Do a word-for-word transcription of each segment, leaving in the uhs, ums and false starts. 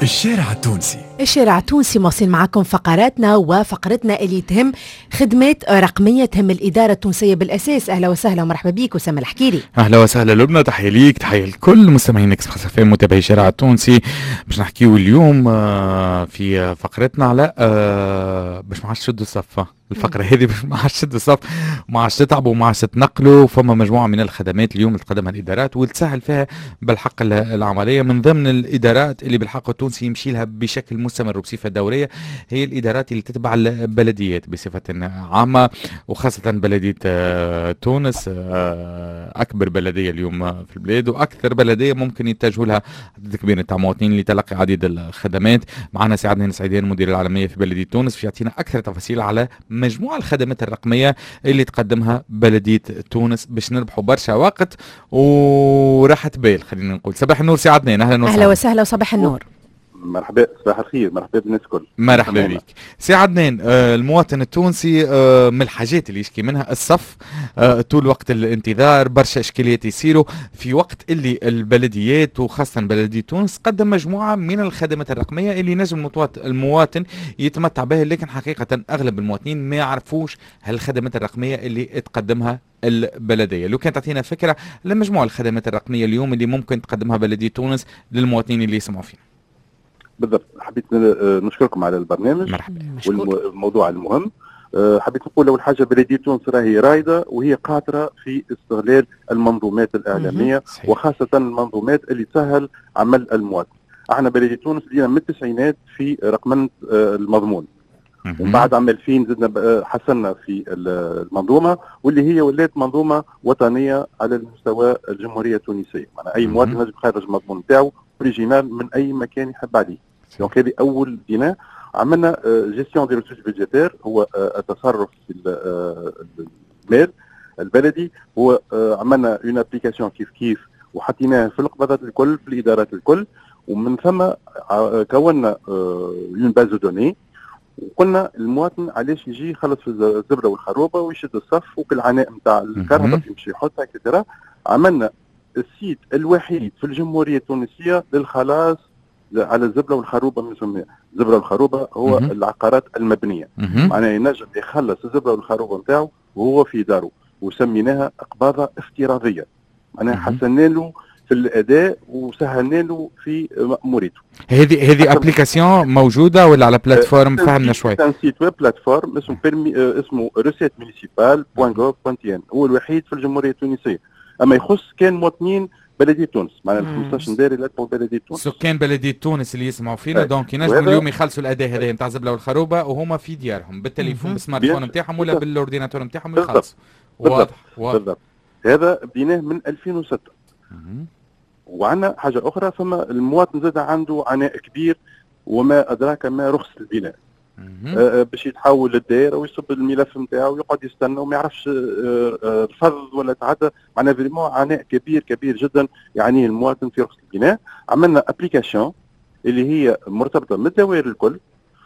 الشارع التونسي. الشارع التونسي مواصلين معكم فقراتنا وفقرتنا اللي تهم خدمات رقمية تهم الإدارة التونسية بالأساس. أهلا وسهلا ومرحبا بيك أسامة الحكيري. أهلا وسهلا لبنى، تحية ليك، تحية لكل مستمعين إكسبريس اف ام متابعي الشارع التونسي. باش نحكيو اليوم في فقرتنا على باش ما عادش تشدوا الصف. الفقرة هذه باش ما عادش تشدوا الصف وما عادش تتعبوا وما عادش تنقلوا. فما مجموعة من الخدمات اليوم اللي تقدمها الإدارات وتسهل فيها بالحق العملية. من ضمن الإدارات اللي بالحق التونسي يمشي لها بشكل مستمر وبصفة دورية هي الإدارات اللي تتبع البلديات بصفة عامة، وخاصة بلدية تونس أكبر بلدية اليوم في البلاد وأكثر بلدية ممكن يتجهوا لها عدد كبير تاع مواطنين لتلقي عديد الخدمات. معنا سي عدنان سعيدان مدير العالمية في بلدية تونس باش يعطينا أكثر تفاصيل على مجموعة الخدمات الرقمية اللي تقدمها بلدية تونس باش نربحوا برشا وقت وراحة بال. خلينا نقول صباح النور سي عدنان. أهلا وسهلا. أهلا وسهلا وصباح النور. مرحبا، صباح الخير، مرحبا بالناس الكل. مرحبا بك سي عدنان. آه المواطن التونسي آه من الحاجات اللي يشكي منها الصف آه طول وقت الانتظار، برشا اشكاليات يصيروا في وقت اللي البلديات وخاصه بلديه تونس قدم مجموعه من الخدمات الرقميه اللي نجم المواطن يتمتع بها، لكن حقيقه اغلب المواطنين ما يعرفوش هالخدمات الرقميه اللي تقدمها البلديه. لو كانت تعطينا فكره لمجموعه الخدمات الرقميه اليوم اللي ممكن تقدمها بلديه تونس للمواطنين اللي يسمعوا فينا. بالضبط، حبيت نشكركم على البرنامج. مرحبا. والموضوع المهم. حبيت نقول اول حاجه بلديه تونس راهي رايده وهي قادره في استغلال المنظومات الاعلاميه وخاصه المنظومات اللي تسهل عمل المواطن. احنا بلديه تونس بدينا من التسعينات في رقمنه المضمون، ومن بعد عام ألفين زدنا حسنا في المنظومه واللي هي ولات منظومه وطنيه على المستوى الجمهوريه التونسيه. معناها اي مواطن ينجم يخرج المضمون نتاعو اوريجينال من اي مكان يحب عليه. دونك هذه اول بناء. عملنا جيستيون دي ريسورس بيدجيتير، هو التصرف في المال البلدي. هو عملنا اون ابليكاسيون كيف كيف وحطيناها في القبضات الكل في الادارات الكل، ومن ثم كونا اون باز دو دوني وقلنا المواطن علاش يجي يخلص في الزبره والخروبه ويشد الصف وكل عناء نتاع الكهرباء يمشي يحطها كثيرا. عملنا السيت الوحيد في الجمهوريه التونسيه للخلاص على الزبره والخروبه. مسميها الزبره والخروبه هو مم. العقارات المبنيه. معناها ينجم يخلص الزبره والخروبه نتاعو وهو في داره، وسميناها اقباضه افتراضيه. معناها حسنا له في الاداء وسهلنا له في مأموريته. هذه هذه ابليكاسيون موجوده ولا على بلاتفورم؟ فهمنا شوي. كان سيت ويب بلاتفورم اسمه بيرمي اسمه روسيت مونيسيبال بوان جوف بوان تي ان، هو الوحيد في الجمهوريه التونسيه. اما يخص كان مواطنين بلديه تونس، معناها خمسطاش نداري لا بلديه تونس. سكان بلديه تونس اللي يسمعوا فينا دونك ينجموا اليوم يخلصوا الاداء هذا نتاع الزبله والخروبه وهما في ديارهم بالتليفون بالسمارت فون نتاعهم ولا بالاورديناتور نتاعهم يخلصوا. واضح بالضبط. هذا بديناه من ألفين وستة. وعندنا حاجه اخرى، فما المواطن زاد عنده عناء كبير وما ادراك ما رخصه البناء. آه باش يتحول للدائره ويصب الملف نتاعو ويقعد يستنى وما يعرفش آه آه رفض ولا تعدى. معناها فريمون عناء كبير كبير جدا يعنيه المواطن في رخصه البناء. عملنا ابليكاسيون اللي هي مرتبطه بالدوائر الكل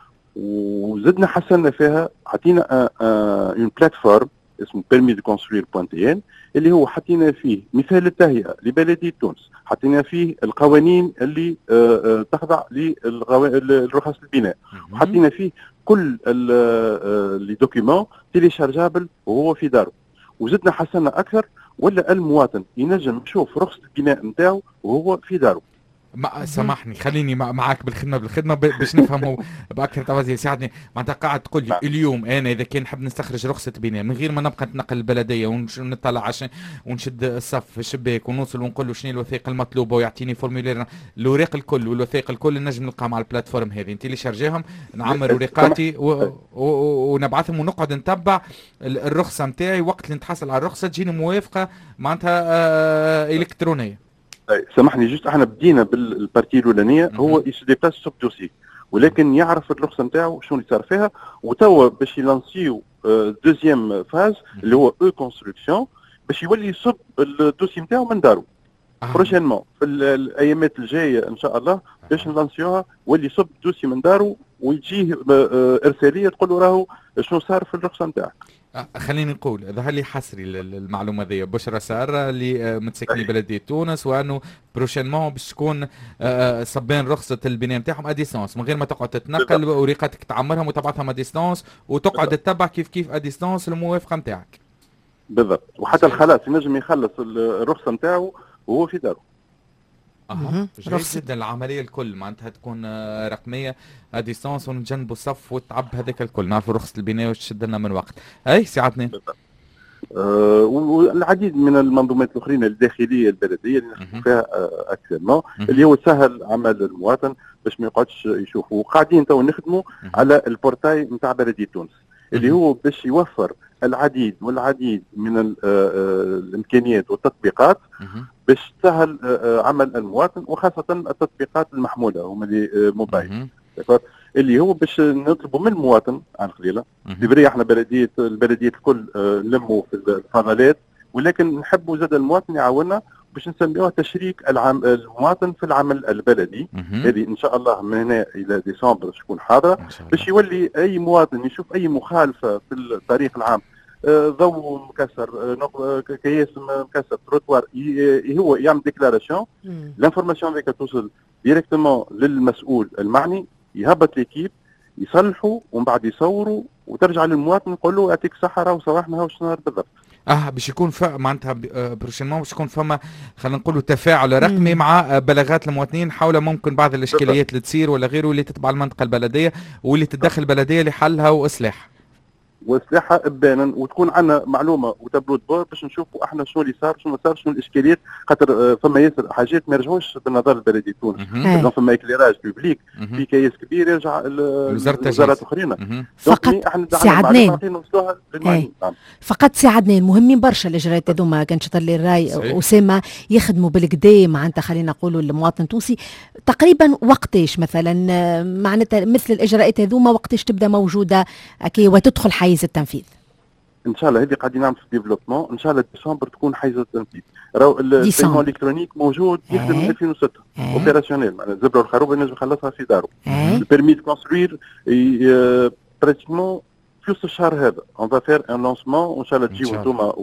وزدنا حسنا فيها. عطينا اون بلاتفورم اسمه بيرمي دو كونستروير بوان تي ان اللي هو حطينا فيه مثال التهيئه لبلديه تونس، حطينا فيه القوانين اللي آه تخضع للرخص البناء، وحطينا فيه كل لي دوكيومون تيليشارجابل وهو في داره. وزدنا حسنا اكثر ولا المواطن ينجم يشوف رخصه البناء نتاعو وهو في داره. ما سامحني خليني معاك بالخدمه بالخدمه باش نفهموا باكثر تفاصيل. ساعدني معناتها قاعد تقول لي اليوم انا اذا كان نحب نستخرج رخصه بناء من غير ما نبقى نتنقل البلديه ونطلع عشان ونشد الصف في الشباك ونوصل ونقول له شنو الوثيقه المطلوبه ويعطيني فورمولير الاوراق الكل والوثائق الكل نجم نلقاهم على البلاتفورم هذه. انت اللي شارجيهم نعمر ورقاتي ونبعثهم ونقعد نتبع الرخصه نتاعي وقت اللي نتحصل على الرخصه تجيني موافقه معناتها آه الكترونيه. سامحني جوست احنا بدينا بالبارتي الاولانيه هو يسو ديبلاس سوب دوسي ولكن يعرف الرخصه نتاعو شنو اللي صار فيها. وتوا باش يلانسيو دوزيام فاز اللي هو او كونستركسيون باش يولي يصب الدوسي نتاعو من دارو بروشينمون في الايامات الجايه ان شاء الله باش نلانسيوها واللي يصب الدوسي من دارو ويجيه ارساليه تقول له راهو شنو صار في الرخصه نتاعك. خليني نقول ظهر لي حصري المعلومه ذي بشرى ساره اللي متسكني بلديه تونس، وانه بروشينمون باش تكون صبين رخصه البناء نتاعهم اديستونس من غير ما تقعد تتنقل، وريقتك تعمرها وتبعتهم اديستونس، وتقعد تتبع كيف كيف اديستونس الموافقه نتاعك. بالضبط. وحتى الخلاص ينجم يخلص الرخصه نتاعو وهو في داره. اها جيد جدا. العمليه الكل معناتها تكون رقميه اديستونس، ونجنبوا الصف والتعب هذاك الكل. نعرفوا رخصه البناء وتشد لنا من وقت. اي سي عدنان. أه والعديد من المنظومات الاخرين الداخليه البلديه اللي نحكي فيها أه اكثر اللي هو سهل عمل المواطن باش ما يقعدش يشوفوا. قاعدين تو نخدموا على البورتاي نتاع بلديه تونس اللي هو باش يوفر العديد والعديد من الامكانيات والتطبيقات باش تسهل عمل المواطن، وخاصه التطبيقات المحموله هما اللي موبايل اللي هو باش نطلبوا من المواطن عن قليله. دبري احنا بلديه البلديات الكل نلموا في الفضلات، ولكن نحبوا زاد المواطن يعاوننا باش نسميوها تشريك العم... المواطن في العمل البلدي. هذه ان شاء الله من هنا الى ديسمبر باش تكون حاضره، باش يولي اي مواطن يشوف اي مخالفه في الطريق العام، ضوء مكسر، كياس مكسر، تروتوار، هو يعمل ديكلاراسيون. لانفورماسيون ذيك توصل ديريكتومون للمسؤول المعني، يهبط ليكيب يصلحوا ومن بعد يصوروا وترجع للمواطن يقول له يعطيك الصحه راهو صلحنا هاو شنو بالضبط. اه باش يكون ف... معناتها بروشينمون باش يكون فما خلينا نقولوا تفاعل رقمي مع بلاغات المواطنين حول ممكن بعض الاشكاليات اللي تصير ولا غيره اللي تتبع المنطقه البلديه واللي تتدخل البلديه لحلها واصلاحها. واصلاحها ابانا، وتكون عندنا معلومه وتابلو بور باش نشوفوا احنا شنو اللي صار شنو ما صار شنو الاشكاليات، خاطر فما ياسر حاجات ما يرجعوش بالنظر البلديه تونس. فما اكليراج بوبليك في كياس كبير يرجع لوزارات اخرين. فقط سي عدنان فقط سي عدنان مهمين برشا الاجراءات هذوما. كان شطر لي الراي اسامه يخدموا بالكدا معناتها خلينا نقولوا المواطن التونسي تقريبا وقتاش مثلا معناتها مثل الاجراءات هذوما وقتاش تبدا موجوده كي وتدخل حيز التنفيذ؟ ان شاء الله هذه قاعدين نعمل في ديفلوبمون، ان شاء الله ديسمبر تكون حيز التنفيذ. راهو البيمون الكترونيك موجود يخدم من ألفين وستة اوبيراسيونيل، معناها الزبره والخروبه ينجم يخلصها في داره. البيرمي دو كونستروير براتيكمون في وسط الشهر هذا اون فا فير ان لونسمون، وان شاء الله تجيو انتوما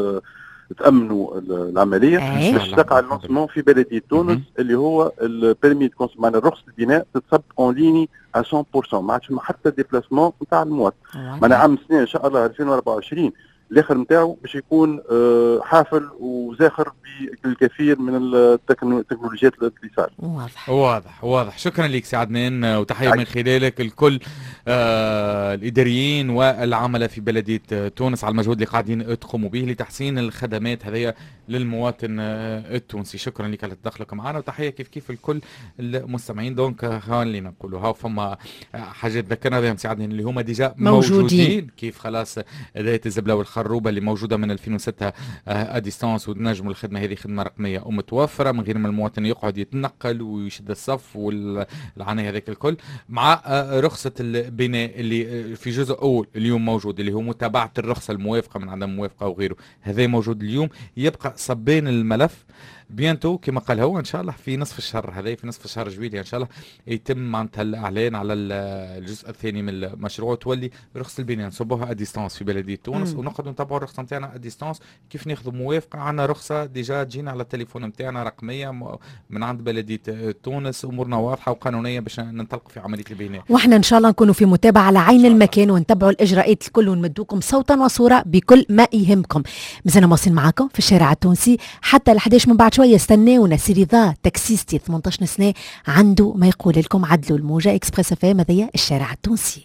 تامنوا العمليه باش تقع اللونسمون في بلديه تونس اللي هو البيرمي دو كونستروير، معناها رخصه البناء تتصب اون ليني على مية بالمية، ما عادش حتى ديبلاسمون نتاع المواطن. معناها عام سنين ان شاء الله ألفين وأربعة وعشرين الاخر نتاعو باش يكون حافل وزاخر بالكثير من التكنولوجيات الاتصال. واضح واضح واضح. شكرا لك سي عدنان، وتحيه من خلالك الكل آه الاداريين والعمله في بلديه تونس على المجهود اللي قاعدين تقوموا به لتحسين الخدمات هذه للمواطن آه التونسي. شكرا لك على تدخلك معنا، وتحيه كيف كيف الكل المستمعين. دونك خلينا نقولوا ها فما حاجات ذكرنا بهم سي عدنان اللي هما ديجا موجودين, موجودين. كيف خلاص اداه الزبله والخروبه اللي موجوده من ألفين وستة اديستانس، ونجموا الخدمه هذه خدمه رقميه ومتوفره من غير ما المواطن يقعد يتنقل ويشد الصف والعنايه هذاك الكل، مع رخصه البناء اللي في جزء اول اليوم موجود اللي هو متابعه الرخصه الموافقه من عدم موافقه وغيره. هذا موجود اليوم، يبقى صبين الملف بيانتو كما قال هو ان شاء الله في نصف الشهر هذا، في نصف الشهر جويليا ان شاء الله يتم معناتها الاعلان على الجزء الثاني من المشروع، تولي رخصه البناء نصبوها اديستانس في بلديه تونس ونقعدوا نتابعوا الرخصه نتاعنا اديستانس كيف ناخذوا موافقه. عندنا رخصه ديجا تجينا على التليفون نتاعنا رقميه من عند بلديه تونس، امورنا واضحه وقانونيه باش ننطلقوا في عمليه البناء. واحنا ان شاء الله نكونوا في متابعه على عين المكان ونتبعوا الاجراءات الكل ونمدوكم صوتا وصوره بكل ما يهمكم. مازلنا مواصلين معاكم في الشارع التونسي حتى ال حداش من بعد شويه. استناونا سي رضا تاكسيستي ثمانية عشر سنه عنده ما يقول لكم. عدلوا الموجه اكسبريس اف ام هذيا الشارع التونسي.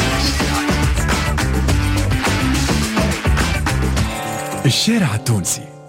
الشارع التونسي.